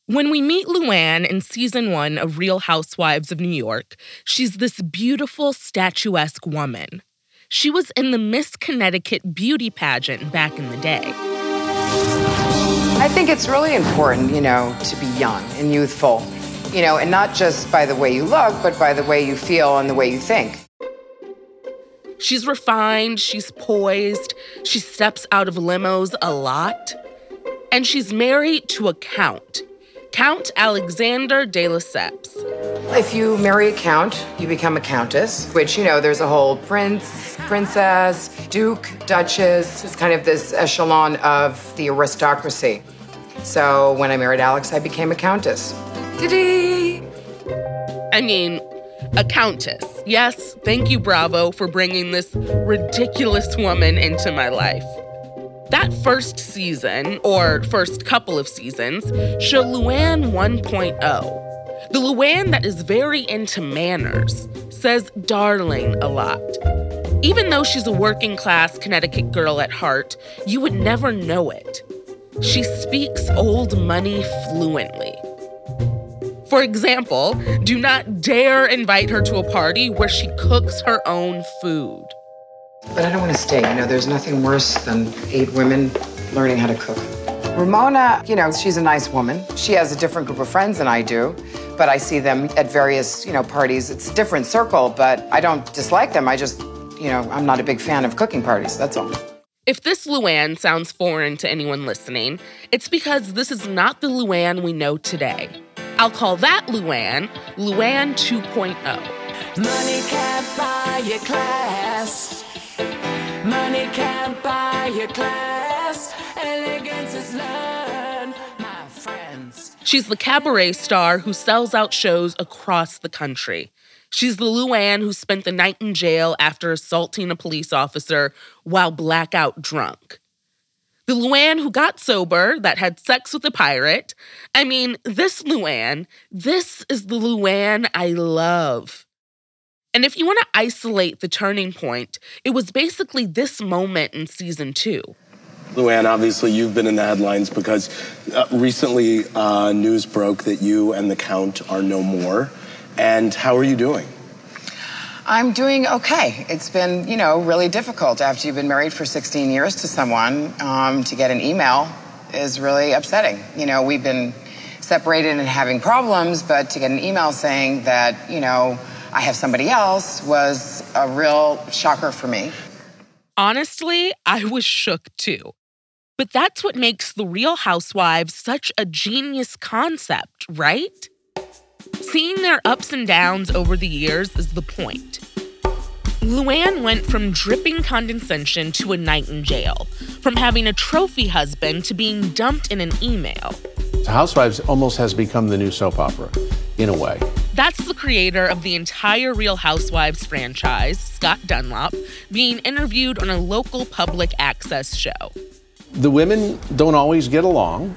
When we meet Luann in season 1 of Real Housewives of New York, she's this beautiful, statuesque woman. She was in the Miss Connecticut beauty pageant back in the day. I think it's really important, to be young and youthful, and not just by the way you look, but by the way you feel and the way you think. She's refined, she's poised, she steps out of limos a lot, and she's married to a count. Count Alexander de Lesseps. If you marry a count, you become a countess, which, there's a whole prince, princess, duke, duchess. It's kind of this echelon of the aristocracy. So when I married Alex, I became a countess. Ta-dee! I mean, a countess. Yes, thank you, Bravo, for bringing this ridiculous woman into my life. That first season, or first couple of seasons, show Luann 1.0. The Luann that is very into manners, says darling a lot. Even though she's a working-class Connecticut girl at heart, you would never know it. She speaks old money fluently. For example, do not dare invite her to a party where she cooks her own food. But I don't want to stay. There's nothing worse than 8 women learning how to cook. Ramona, she's a nice woman. She has a different group of friends than I do, but I see them at various, parties. It's a different circle, but I don't dislike them. I just, I'm not a big fan of cooking parties, that's all. If this Luann sounds foreign to anyone listening, it's because this is not the Luann we know today. I'll call that Luann 2.0. Money can't buy your class. Money can't buy your class. Elegance is learned, my friends. She's the cabaret star who sells out shows across the country. She's the Luann who spent the night in jail after assaulting a police officer while blackout drunk. The Luann who got sober, that had sex with a pirate. I mean, this is the Luann I love. And if you want to isolate the turning point, it was basically this moment in season 2. Luann, obviously you've been in the headlines because recently news broke that you and the Count are no more. And how are you doing? I'm doing okay. It's been, really difficult after you've been married for 16 years to someone. To get an email is really upsetting. We've been separated and having problems, but to get an email saying that, I have somebody else was a real shocker for me. Honestly, I was shook too. But that's what makes The Real Housewives such a genius concept, right? Seeing their ups and downs over the years is the point. Luann went from dripping condescension to a night in jail, from having a trophy husband to being dumped in an email. Housewives almost has become the new soap opera, in a way. That's the creator of the entire Real Housewives franchise, Scott Dunlop, being interviewed on a local public access show. The women don't always get along,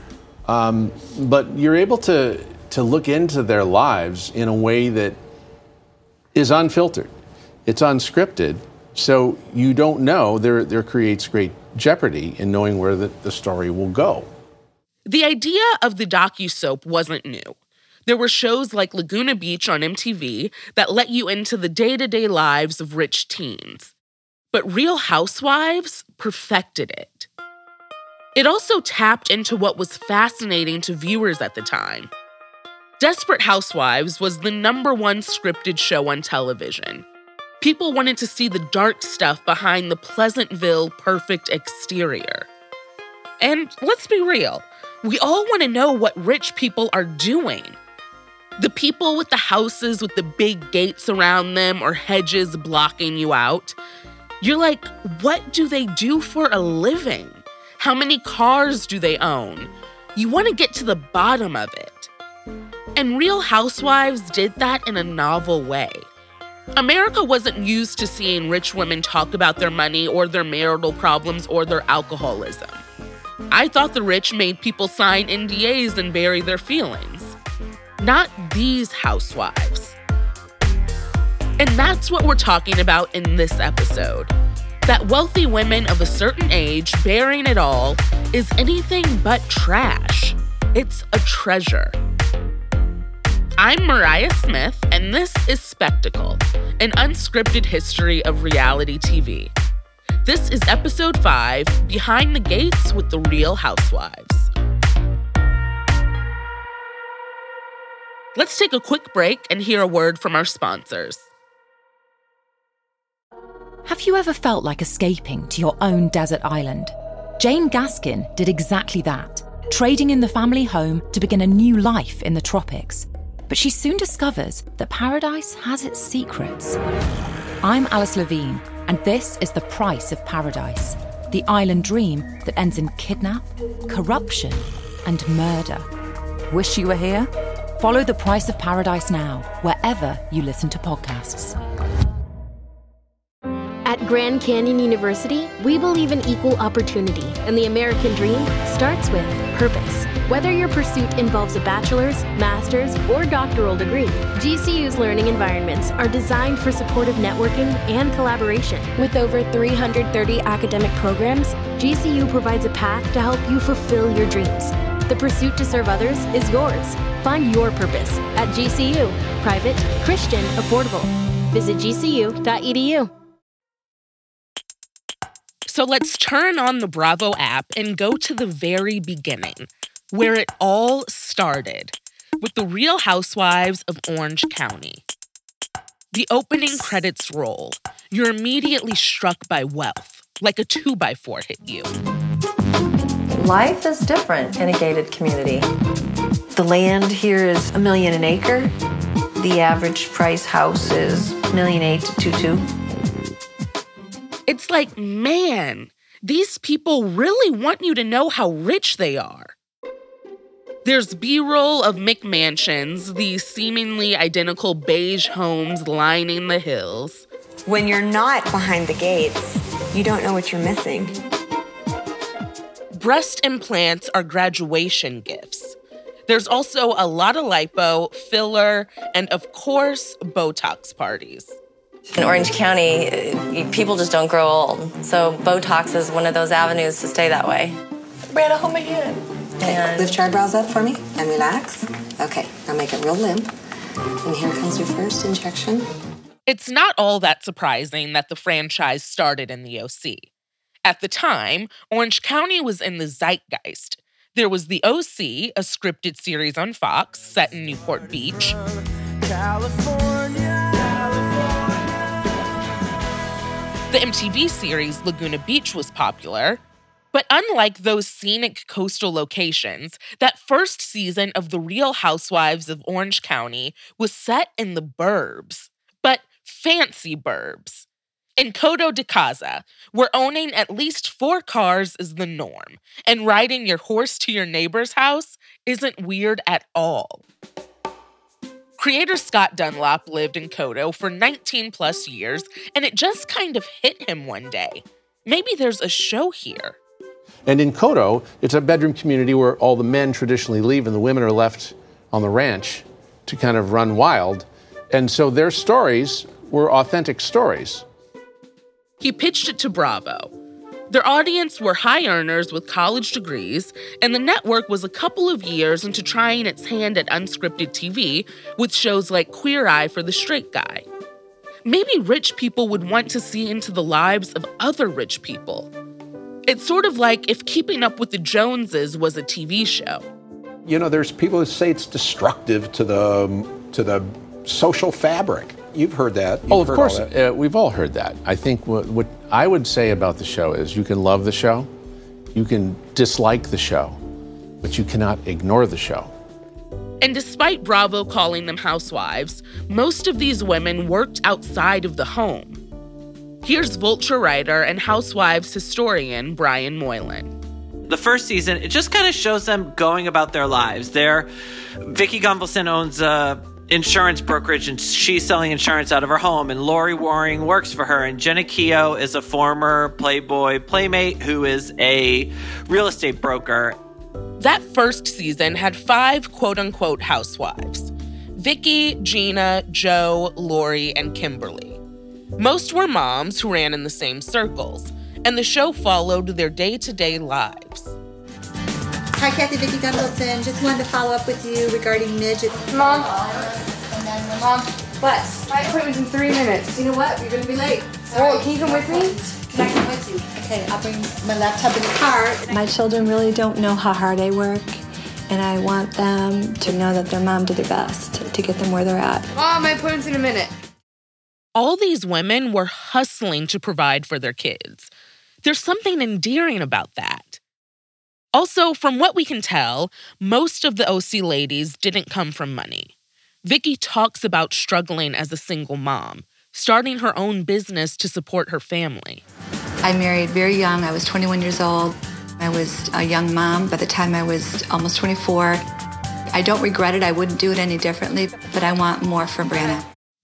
but you're able to look into their lives in a way that is unfiltered. It's unscripted, so you don't know. There creates great jeopardy in knowing where the story will go. The idea of the docusoap wasn't new. There were shows like Laguna Beach on MTV that let you into the day-to-day lives of rich teens. But Real Housewives perfected it. It also tapped into what was fascinating to viewers at the time. Desperate Housewives was the #1 scripted show on television. People wanted to see the dark stuff behind the Pleasantville perfect exterior. And let's be real, we all want to know what rich people are doing. The people with the houses with the big gates around them or hedges blocking you out. You're like, what do they do for a living? How many cars do they own? You want to get to the bottom of it. And Real Housewives did that in a novel way. America wasn't used to seeing rich women talk about their money or their marital problems or their alcoholism. I thought the rich made people sign NDAs and bury their feelings. Not these housewives. And that's what we're talking about in this episode. That wealthy women of a certain age bearing it all is anything but trash. It's a treasure. I'm Mariah Smith, and this is Spectacle, an unscripted history of reality TV. This is episode 5, Behind the Gates with the Real Housewives. Let's take a quick break and hear a word from our sponsors. Have you ever felt like escaping to your own desert island? Jane Gaskin did exactly that, trading in the family home to begin a new life in the tropics. But she soon discovers that paradise has its secrets. I'm Alice Levine, and this is The Price of Paradise, the island dream that ends in kidnap, corruption, and murder. Wish you were here? Follow The Price of Paradise now, wherever you listen to podcasts. At Grand Canyon University, we believe in equal opportunity, and the American dream starts with purpose. Whether your pursuit involves a bachelor's, master's, or doctoral degree, GCU's learning environments are designed for supportive networking and collaboration. With over 330 academic programs, GCU provides a path to help you fulfill your dreams. The pursuit to serve others is yours. Find your purpose at GCU. Private, Christian, affordable. Visit gcu.edu. So let's turn on the Bravo app and go to the very beginning, where it all started, with the Real Housewives of Orange County. The opening credits roll. You're immediately struck by wealth, like a 2x4 hit you. Life is different in a gated community. The land here is $1 million an acre. The average price house is $1.8 million to $2.2 million. It's like, man, these people really want you to know how rich they are. There's B-roll of McMansions, these seemingly identical beige homes lining the hills. When you're not behind the gates, you don't know what you're missing. Breast implants are graduation gifts. There's also a lot of lipo, filler, and of course, Botox parties. In Orange County, people just don't grow old. So Botox is one of those avenues to stay that way. Brianna, hold my hand. And Lift your eyebrows up for me and relax. Okay, now make it real limp. And here comes your first injection. It's not all that surprising that the franchise started in the OC. At the time, Orange County was in the zeitgeist. There was the OC, a scripted series on Fox set in Newport Beach. The MTV series Laguna Beach was popular, but unlike those scenic coastal locations, that first season of The Real Housewives of Orange County was set in the burbs, but fancy burbs. In Coto de Caza, where owning at least 4 cars is the norm, and riding your horse to your neighbor's house isn't weird at all. Creator Scott Dunlop lived in Coto for 19 plus years, and it just kind of hit him one day. Maybe there's a show here. And in Coto, it's a bedroom community where all the men traditionally leave and the women are left on the ranch to kind of run wild. And so their stories were authentic stories. He pitched it to Bravo. Their audience were high earners with college degrees, and the network was a couple of years into trying its hand at unscripted TV with shows like Queer Eye for the Straight Guy. Maybe rich people would want to see into the lives of other rich people. It's sort of like if Keeping Up with the Joneses was a TV show. You know, there's people who say it's destructive to the social fabric. You've heard that. Of course, we've all heard that. I think what I would say about the show is you can love the show, you can dislike the show, but you cannot ignore the show. And despite Bravo calling them housewives, most of these women worked outside of the home. Here's Vulture writer and Housewives historian Brian Moylan. The first season, it just kind of shows them going about their lives. Vicki Gunvalson owns a insurance brokerage, and she's selling insurance out of her home, and Lori Waring works for her, and Jenna Keogh is a former Playboy playmate who is a real estate broker. That first season had 5 quote-unquote housewives: Vicki, Gina, Jo, Lori, and Kimberly. Most were moms who ran in the same circles, and the show followed their day-to-day lives. Hi, Kathy, Vicki Gunvalson. Just wanted to follow up with you regarding Midge. Mom? Mom? What? My appointment's in 3 minutes. You know what? You're going to be late. Oh, can you come with me? Can I come with you? Okay, I'll bring my laptop in the car. My children really don't know how hard I work, and I want them to know that their mom did their best to get them where they're at. Mom, my appointment's in a minute. All these women were hustling to provide for their kids. There's something endearing about that. Also, from what we can tell, most of the OC ladies didn't come from money. Vicki talks about struggling as a single mom, starting her own business to support her family. I married very young. I was 21 years old. I was a young mom by the time I was almost 24. I don't regret it. I wouldn't do it any differently, but I want more for Brianna.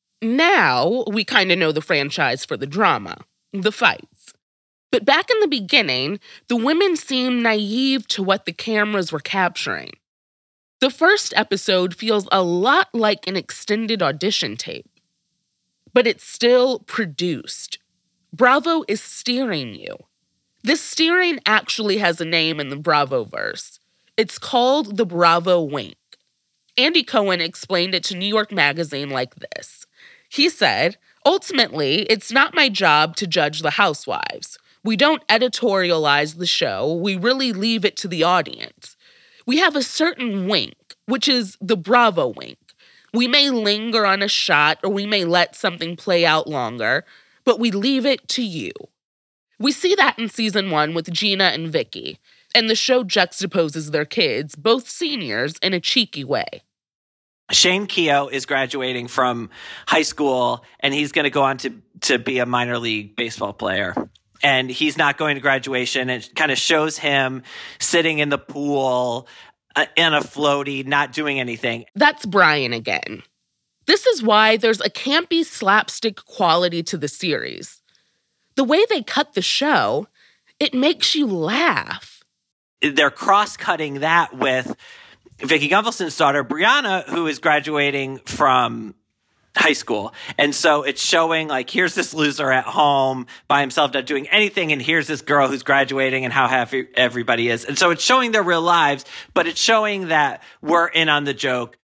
Now, we kind of know the franchise for the drama, the fights. But back in the beginning, the women seemed naive to what the cameras were capturing. The first episode feels a lot like an extended audition tape. But it's still produced. Bravo is steering you. This steering actually has a name in the Bravoverse. It's called the Bravo Wink. Andy Cohen explained it to New York Magazine like this. He said, "Ultimately, it's not my job to judge the housewives. We don't editorialize the show. We really leave it to the audience. We have a certain wink, which is the Bravo wink. We may linger on a shot or we may let something play out longer, but we leave it to you." We see that in season 1 with Gina and Vicki, and the show juxtaposes their kids, both seniors, in a cheeky way. Shane Keogh is graduating from high school, and he's going to go on to be a minor league baseball player. And he's not going to graduation. It kind of shows him sitting in the pool in a floaty, not doing anything. That's Brian again. This is why there's a campy slapstick quality to the series. The way they cut the show, it makes you laugh. They're cross-cutting that with Vicki Gunvalson's daughter, Brianna, who is graduating from high school. And so it's showing, like, here's this loser at home by himself, not doing anything, and here's this girl who's graduating and how happy everybody is. And so it's showing their real lives, but it's showing that we're in on the joke.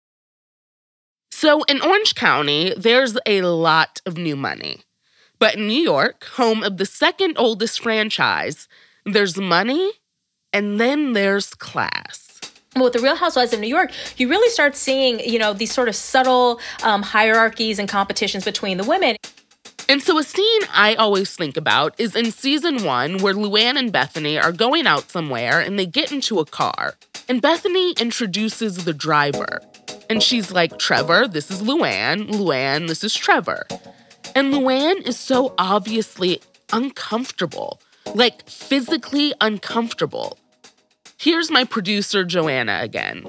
So in Orange County, there's a lot of new money. But in New York, home of the second oldest franchise, there's money and then there's class. Well, with the Real Housewives of New York, you really start seeing, these sort of subtle hierarchies and competitions between the women. And so a scene I always think about is in season 1 where Luann and Bethany are going out somewhere and they get into a car. And Bethany introduces the driver. And she's like, "Trevor, this is Luann. Luann, this is Trevor." And Luann is so obviously uncomfortable, like physically uncomfortable. Here's my producer, Joanna, again.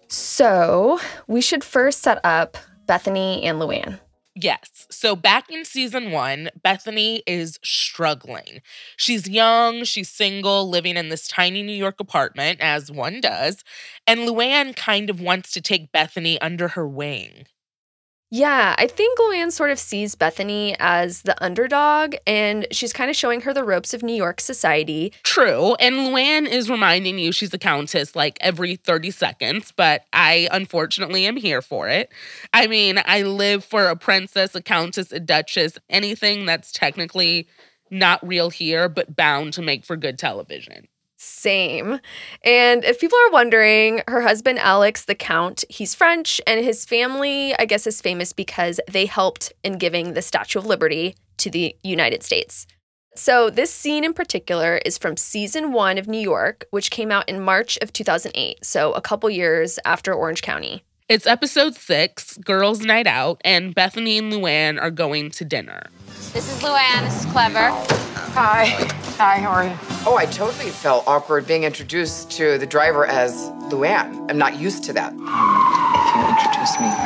So we should first set up Bethany and Luann. Yes. So back in season 1, Bethany is struggling. She's young, she's single, living in this tiny New York apartment, as one does. And Luann kind of wants to take Bethany under her wing. Yeah, I think Luann sort of sees Bethany as the underdog, and she's kind of showing her the ropes of New York society. True, and Luann is reminding you she's a countess like every 30 seconds, but I unfortunately am here for it. I mean, I live for a princess, a countess, a duchess, anything that's technically not real here, but bound to make for good television. Same. And if people are wondering, her husband, Alex, the Count, he's French, and his family, I guess, is famous because they helped in giving the Statue of Liberty to the United States. So this scene in particular is from season 1 of New York, which came out in March of 2008, so a couple years after Orange County. It's episode 6, Girls' Night Out, and Bethany and Luann are going to dinner. This is Luann. This is Clever. Hi. Hi, how are you? Oh, I totally felt awkward being introduced to the driver as Luann. I'm not used to that. If you introduce me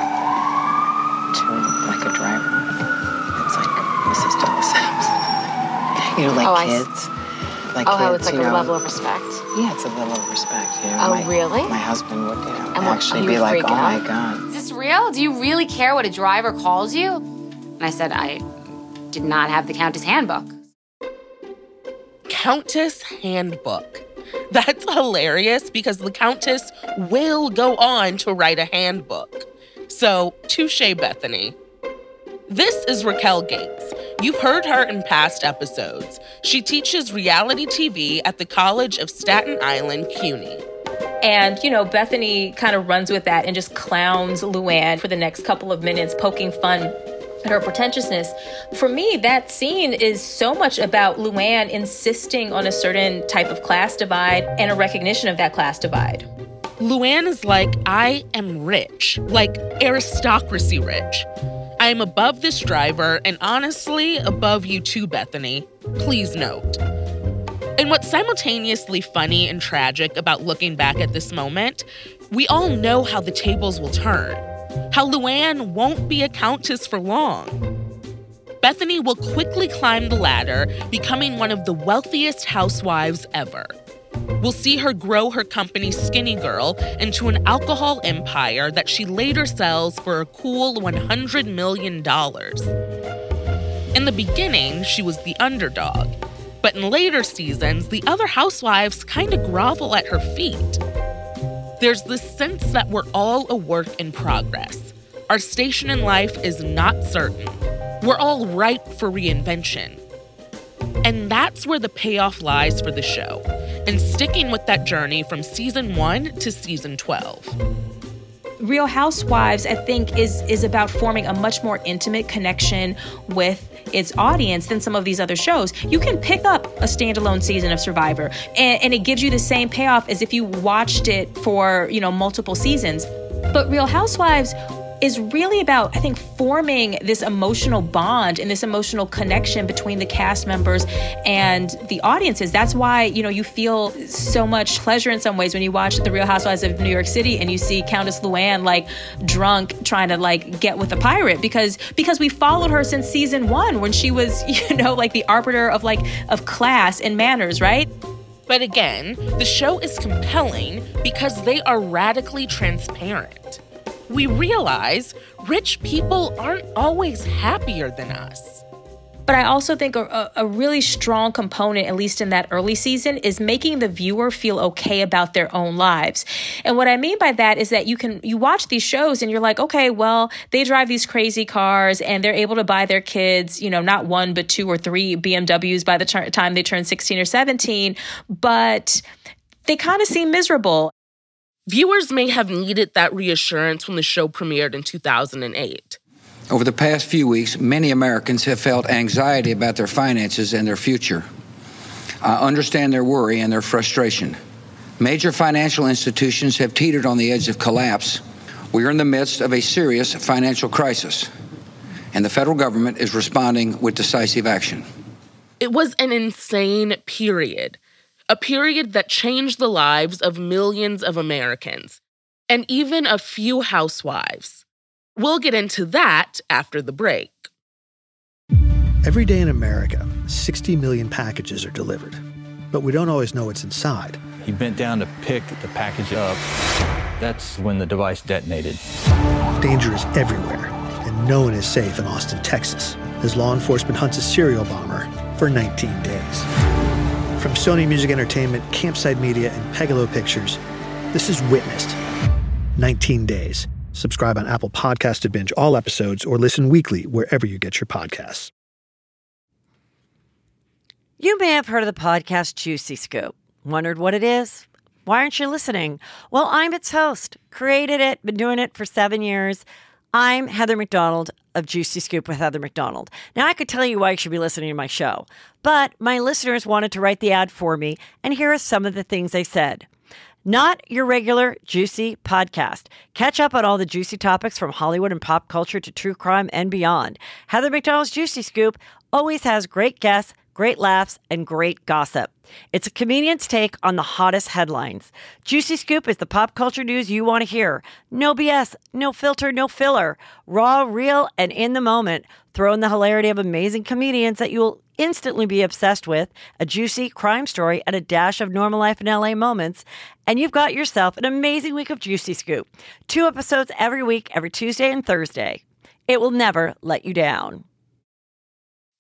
to, like, a driver, it's like Mrs. Dulles. Like kids. Like kids, it's like a level of respect. Yeah, it's a level of respect. Really? My husband would, actually be like, "Oh my God." Is this real? Do you really care what a driver calls you? And I said, I did not have the Countess Handbook. Countess Handbook. That's hilarious because the Countess will go on to write a handbook. So, touche, Bethany. This is Raquel Gates. You've heard her in past episodes. She teaches reality TV at the College of Staten Island, CUNY. And, Bethany kind of runs with that and just clowns Luann for the next couple of minutes, poking fun at her pretentiousness. For me, that scene is so much about Luann insisting on a certain type of class divide and a recognition of that class divide. Luann is like, I am rich, like aristocracy rich. I am above this driver and honestly above you too, Bethany. Please note. And what's simultaneously funny and tragic about looking back at this moment, we all know how the tables will turn. How Luann won't be a countess for long. Bethany will quickly climb the ladder, becoming one of the wealthiest housewives ever. We'll see her grow her company Skinny Girl into an alcohol empire that she later sells for a cool $100 million. In the beginning, she was the underdog. But in later seasons, the other housewives kind of grovel at her feet. There's this sense that we're all a work in progress. Our station in life is not certain. We're all ripe for reinvention. And that's where the payoff lies for the show, and sticking with that journey from season 1 to season 12. Real Housewives, I think, is about forming a much more intimate connection with its audience than some of these other shows. You can pick up a standalone season of Survivor, and it gives you the same payoff as if you watched it for, multiple seasons. But Real Housewives is really about, I think, forming this emotional bond and this emotional connection between the cast members and the audiences. That's why, you feel so much pleasure in some ways when you watch The Real Housewives of New York City and you see Countess Luann, drunk, trying to, get with a pirate because we followed her since season 1 when she was, the arbiter of class and manners, right? But again, the show is compelling because they are radically transparent. We realize rich people aren't always happier than us. But I also think a really strong component, at least in that early season, is making the viewer feel okay about their own lives. And what I mean by that is that you watch these shows and you're like, okay, well, they drive these crazy cars and they're able to buy their kids, not 1, but 2 or 3 BMWs by the time they turn 16 or 17, but they kind of seem miserable. Viewers may have needed that reassurance when the show premiered in 2008. Over the past few weeks, many Americans have felt anxiety about their finances and their future. I understand their worry and their frustration. Major financial institutions have teetered on the edge of collapse. We are in the midst of a serious financial crisis, and the federal government is responding with decisive action. It was an insane period. A period that changed the lives of millions of Americans, and even a few housewives. We'll get into that after the break. Every day in America, 60 million packages are delivered, but we don't always know what's inside. He bent down to pick the package up. That's when the device detonated. Danger is everywhere, and no one is safe in Austin, Texas, as law enforcement hunts a serial bomber for 19 days. From Sony Music Entertainment, Campside Media, and Pegalo Pictures, this is Witnessed. 19 Days. Subscribe on Apple Podcasts to binge all episodes or listen weekly wherever you get your podcasts. You may have heard of the podcast Juicy Scoop. Wondered what it is? Why aren't you listening? Well, I'm its host. Created it, been doing it for 7 years. I'm Heather McDonald of Juicy Scoop with Heather McDonald. Now, I could tell you why you should be listening to my show, but my listeners wanted to write the ad for me, and here are some of the things they said. Not your regular Juicy podcast. Catch up on all the juicy topics from Hollywood and pop culture to true crime and beyond. Heather McDonald's Juicy Scoop always has great guests, great laughs, and great gossip. It's a comedian's take on the hottest headlines. Juicy Scoop is the pop culture news you want to hear. No BS, no filter, no filler. Raw, real, and in the moment. Throw in the hilarity of amazing comedians that you'll instantly be obsessed with, a juicy crime story, and a dash of normal life in LA moments, and you've got yourself an amazing week of Juicy Scoop. 2 episodes every week, every Tuesday and Thursday. It will never let you down.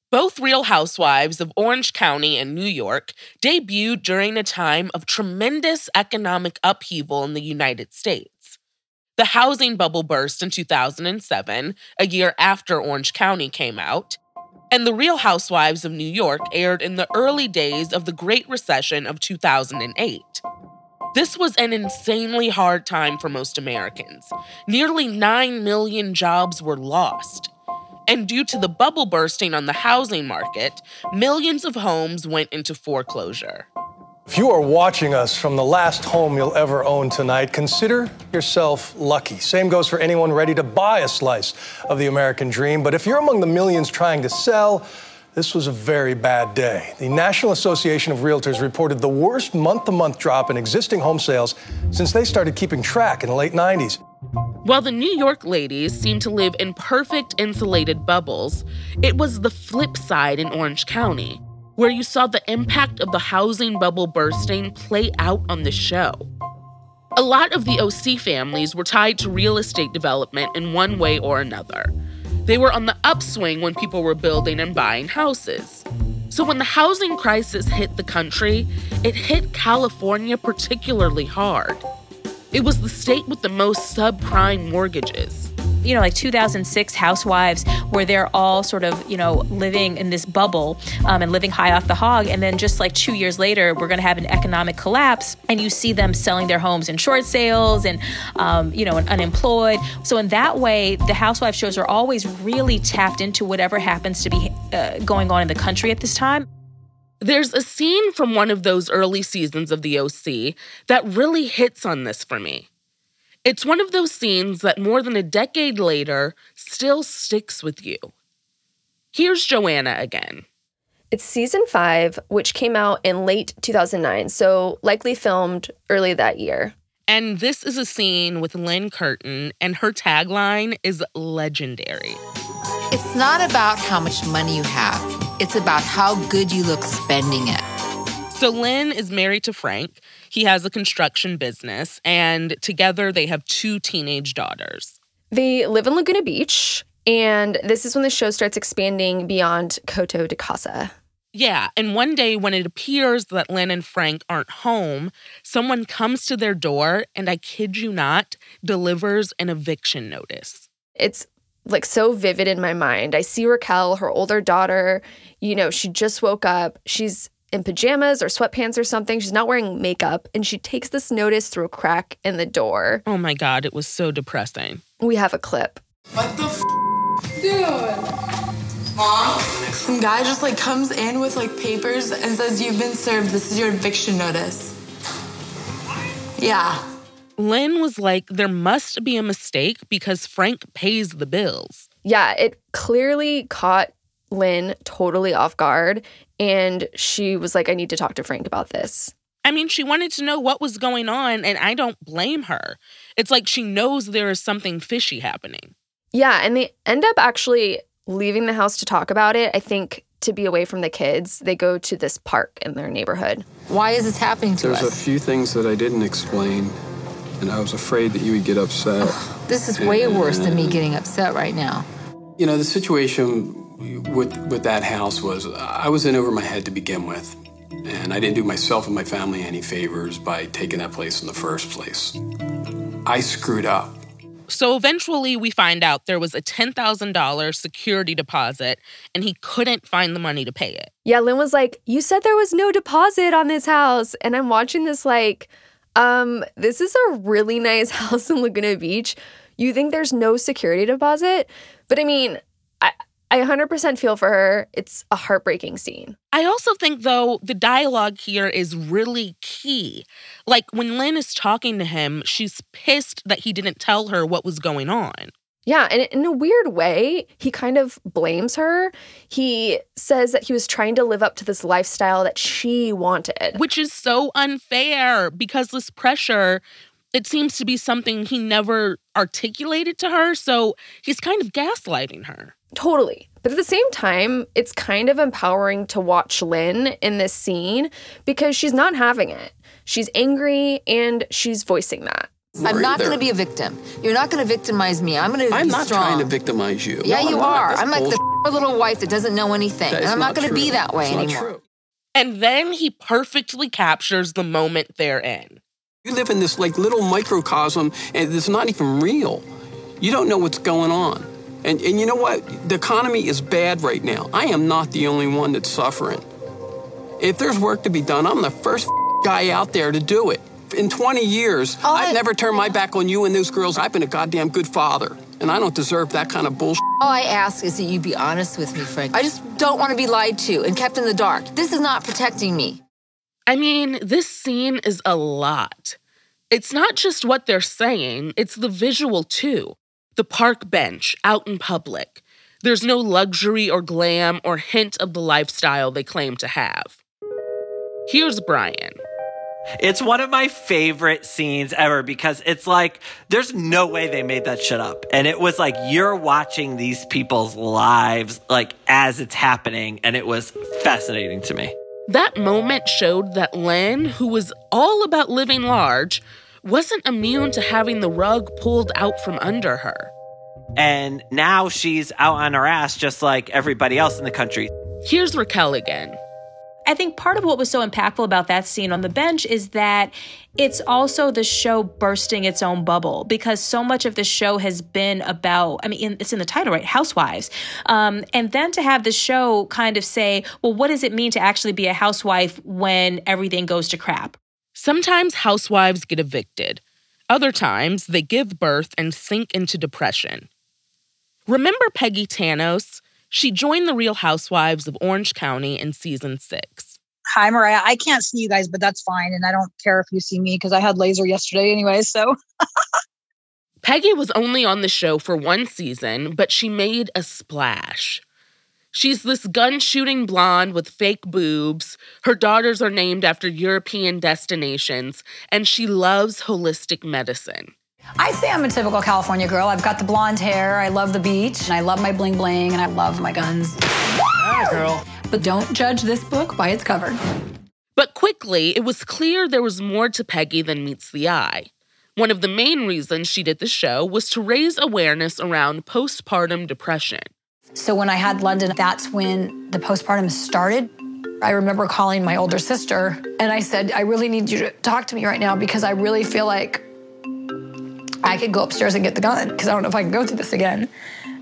Both Real Housewives of Orange County and New York debuted during a time of tremendous economic upheaval in the United States. The housing bubble burst in 2007, a year after Orange County came out, and The Real Housewives of New York aired in the early days of the Great Recession of 2008. This was an insanely hard time for most Americans. Nearly 9 million jobs were lost. And due to the bubble bursting on the housing market, millions of homes went into foreclosure. If you are watching us from the last home you'll ever own tonight, consider yourself lucky. Same goes for anyone ready to buy a slice of the American dream. But if you're among the millions trying to sell, this was a very bad day. The National Association of Realtors reported the worst month-to-month drop in existing home sales since they started keeping track in the late 90s. While the New York ladies seemed to live in perfect insulated bubbles, it was the flip side in Orange County, where you saw the impact of the housing bubble bursting play out on the show. A lot of the OC families were tied to real estate development in one way or another. They were on the upswing when people were building and buying houses. So when the housing crisis hit the country, it hit California particularly hard. It was the state with the most subprime mortgages. You know, like 2006 Housewives, where they're all sort of, living in this bubble and living high off the hog. And then just like 2 years later, we're going to have an economic collapse. And you see them selling their homes in short sales and, and unemployed. So in that way, the Housewives shows are always really tapped into whatever happens to be going on in the country at this time. There's a scene from one of those early seasons of The OC that really hits on this for me. It's one of those scenes that more than a decade later still sticks with you. Here's Joanna again. It's season 5, which came out in late 2009, so likely filmed early that year. And this is a scene with Lynn Curtin, and her tagline is legendary. It's not about how much money you have. It's about how good you look spending it. So Lynn is married to Frank. He has a construction business, and together they have 2 teenage daughters. They live in Laguna Beach, and this is when the show starts expanding beyond Coto de Casa. Yeah, and one day when it appears that Lynn and Frank aren't home, someone comes to their door and, I kid you not, delivers an eviction notice. It's like so vivid in my mind. I see Raquel, her older daughter, she just woke up. She's in pajamas or sweatpants or something. She's not wearing makeup, and she takes this notice through a crack in the door. Oh my God, it was so depressing. We have a clip. What the Dude. Mom? Some guy just comes in with papers and says, "You've been served. This is your eviction notice." Yeah. Lynn was like, there must be a mistake because Frank pays the bills. Yeah, it clearly caught Lynn totally off guard, and she was like, I need to talk to Frank about this. I mean, she wanted to know what was going on, and I don't blame her. It's like she knows there is something fishy happening. Yeah, and they end up actually leaving the house to talk about it, I think, to be away from the kids. They go to this park in their neighborhood. Why is this happening to us? There's a few things that I didn't explain, and I was afraid that you would get upset. This is way worse than me getting upset right now. The situation with that house was I was in over my head to begin with, and I didn't do myself and my family any favors by taking that place in the first place. I screwed up. So eventually we find out there was a $10,000 security deposit, and he couldn't find the money to pay it. Yeah, Lynn was like, you said there was no deposit on this house. And I'm watching this this is a really nice house in Laguna Beach. You think there's no security deposit? But I mean, I 100% feel for her. It's a heartbreaking scene. I also think, though, the dialogue here is really key. Like, when Lynn is talking to him, she's pissed that he didn't tell her what was going on. Yeah, and in a weird way, he kind of blames her. He says that he was trying to live up to this lifestyle that she wanted. Which is so unfair, because this pressure, it seems to be something he never articulated to her, so he's kind of gaslighting her. Totally. But at the same time, it's kind of empowering to watch Lynn in this scene because she's not having it. She's angry and she's voicing that. I'm not going to be a victim. You're not going to victimize me. I'm going to be strong. I'm not trying to victimize you. Yeah, you are. I'm like the a little wife that doesn't know anything. And I'm not going to be that way anymore. And then he perfectly captures the moment they're in. You live in this like little microcosm, and it's not even real. You don't know what's going on. And you know what? The economy is bad right now. I am not the only one that's suffering. If there's work to be done, I'm the first guy out there to do it. In 20 years, I've never turned my back on you and those girls. I've been a goddamn good father, and I don't deserve that kind of bullshit. All I ask is that you be honest with me, Frank. I just don't want to be lied to and kept in the dark. This is not protecting me. I mean, this scene is a lot. It's not just what they're saying, it's the visual too. The park bench out in public. There's no luxury or glam or hint of the lifestyle they claim to have. Here's Brian. It's one of my favorite scenes ever because it's like, there's no way they made that shit up. And it was like, you're watching these people's lives like as it's happening. And it was fascinating to me. That moment showed that Lynn, who was all about living large, wasn't immune to having the rug pulled out from under her. And now she's out on her ass just like everybody else in the country. Here's Raquel again. I think part of what was so impactful about that scene on the bench is that it's also the show bursting its own bubble, because so much of the show has been about, it's in the title, right? Housewives. And then to have the show kind of say, well, what does it mean to actually be a housewife when everything goes to crap? Sometimes housewives get evicted. Other times, they give birth and sink into depression. Remember Peggy Tanos? She joined the Real Housewives of Orange County in season 6. Hi, Mariah. I can't see you guys, but that's fine. And I don't care if you see me because I had laser yesterday anyway, so. Peggy was only on the show for 1 season, but she made a splash. She's this gun-shooting blonde with fake boobs. Her daughters are named after European destinations, and she loves holistic medicine. I say I'm a typical California girl. I've got the blonde hair, I love the beach, and I love my bling bling, and I love my guns. Hi, girl. But don't judge this book by its cover. But quickly, it was clear there was more to Peggy than meets the eye. One of the main reasons she did the show was to raise awareness around postpartum depression. So when I had London, that's when the postpartum started. I remember calling my older sister, and I said, I really need you to talk to me right now because I really feel like I could go upstairs and get the gun because I don't know if I can go through this again.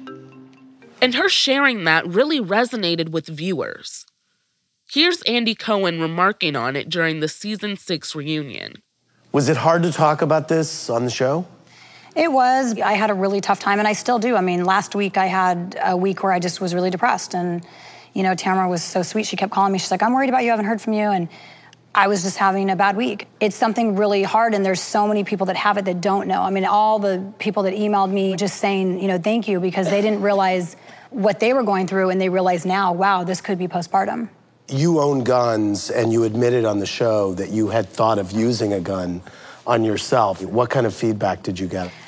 And her sharing that really resonated with viewers. Here's Andy Cohen remarking on it during the season 6 reunion. Was it hard to talk about this on the show? It was. I had a really tough time, and I still do. Last week I had a week where I just was really depressed, and, Tamara was so sweet. She kept calling me. She's like, I'm worried about you. I haven't heard from you. And I was just having a bad week. It's something really hard, and there's so many people that have it that don't know. All the people that emailed me just saying, thank you, because they didn't realize what they were going through, and they realize now, wow, this could be postpartum. You own guns, and you admitted on the show that you had thought of using a gun on yourself. What kind of feedback did you get?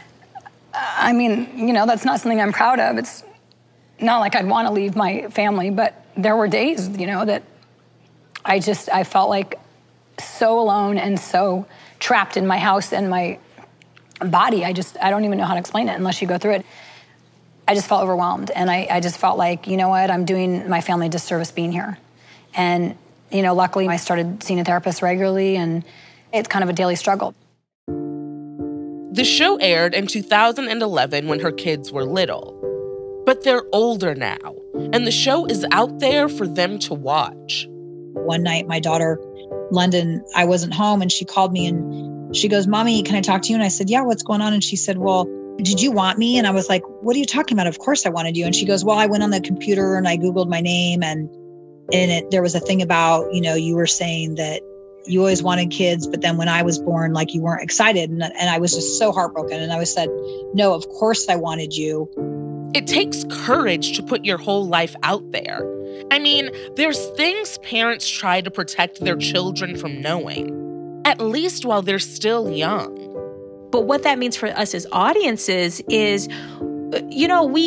That's not something I'm proud of. It's not like I'd want to leave my family, but there were days, that I felt like so alone and so trapped in my house and my body. I don't even know how to explain it unless you go through it. I just felt overwhelmed, and I just felt like, you know what, I'm doing my family a disservice being here. And, luckily I started seeing a therapist regularly, and it's kind of a daily struggle. The show aired in 2011 when her kids were little. But they're older now, and the show is out there for them to watch. One night, my daughter, London, I wasn't home, and she called me, and she goes, Mommy, can I talk to you? And I said, yeah, what's going on? And she said, well, did you want me? And I was like, what are you talking about? Of course I wanted you. And she goes, well, I went on the computer and I Googled my name, and there was a thing about, you were saying that you always wanted kids, but then when I was born, like, you weren't excited. And I was just so heartbroken. And I said, no, of course I wanted you. It takes courage to put your whole life out there. There's things parents try to protect their children from knowing, at least while they're still young. But what that means for us as audiences is,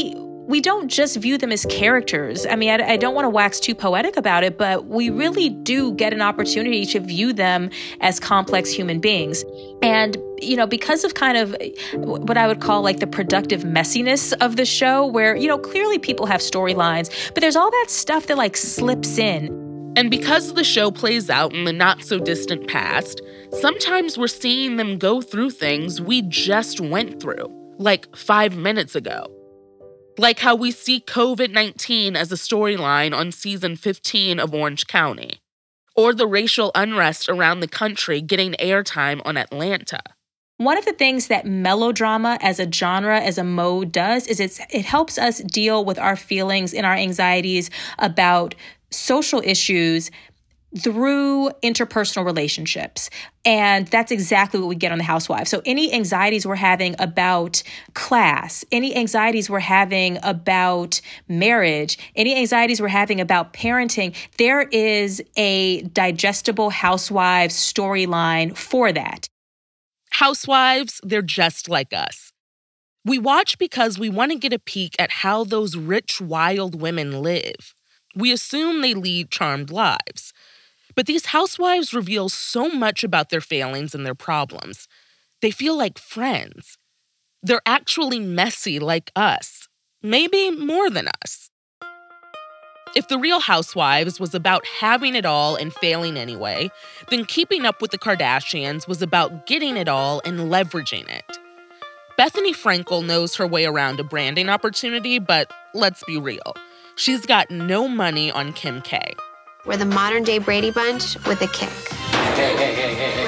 we don't just view them as characters. I mean, I don't want to wax too poetic about it, but we really do get an opportunity to view them as complex human beings. And, you know, because of kind of what I would call like the productive messiness of the show, where, you know, clearly people have storylines, but there's all that stuff that like slips in. And because the show plays out in the not-so-distant past, sometimes we're seeing them go through things we just went through, like 5 minutes ago. Like how we see COVID-19 as a storyline on season 15 of Orange County, or the racial unrest around the country getting airtime on Atlanta. One of the things that melodrama as a genre, as a mode does, is it helps us deal with our feelings and our anxieties about social issues through interpersonal relationships. And that's exactly what we get on The Housewives. So any anxieties we're having about class, any anxieties we're having about marriage, any anxieties we're having about parenting, there is a digestible Housewives storyline for that. Housewives, they're just like us. We watch because we want to get a peek at how those rich, wild women live. We assume they lead charmed lives. But these housewives reveal so much about their failings and their problems. They feel like friends. They're actually messy like us, maybe more than us. If The Real Housewives was about having it all and failing anyway, then Keeping Up with the Kardashians was about getting it all and leveraging it. Bethany Frankel knows her way around a branding opportunity, but let's be real. She's got no money on Kim K. We're the modern-day Brady Bunch with a kick. Hey.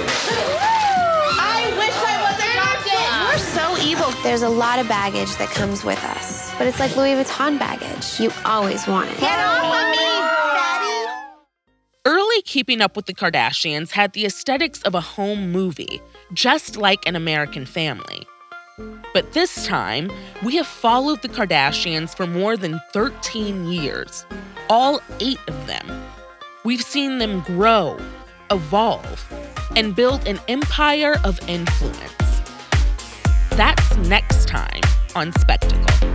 I wish I was adopted! We're so evil. There's a lot of baggage that comes with us. But it's like Louis Vuitton baggage. You always want it. Get off of me, Daddy! Early Keeping Up with the Kardashians had the aesthetics of a home movie, just like An American Family. But this time, we have followed the Kardashians for more than 13 years, all 8 of them. We've seen them grow, evolve, and build an empire of influence. That's next time on Spectacle.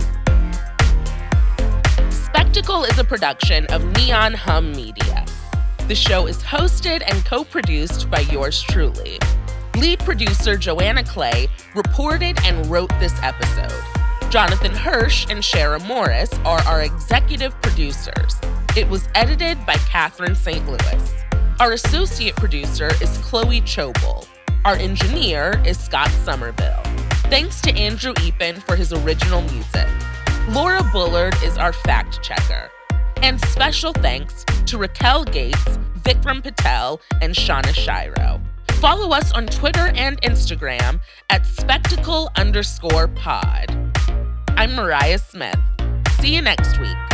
Spectacle is a production of Neon Hum Media. The show is hosted and co-produced by yours truly. Lead producer Joanna Clay reported and wrote this episode. Jonathan Hirsch and Shara Morris are our executive producers. It was edited by Catherine St. Louis. Our associate producer is Chloe Chobel. Our engineer is Scott Somerville. Thanks to Andrew Epen for his original music. Laura Bullard is our fact checker. And special thanks to Raquel Gates, Vikram Patel, and Shauna Shiro. Follow us on Twitter and Instagram at @spectacle_pod. I'm Mariah Smith. See you next week.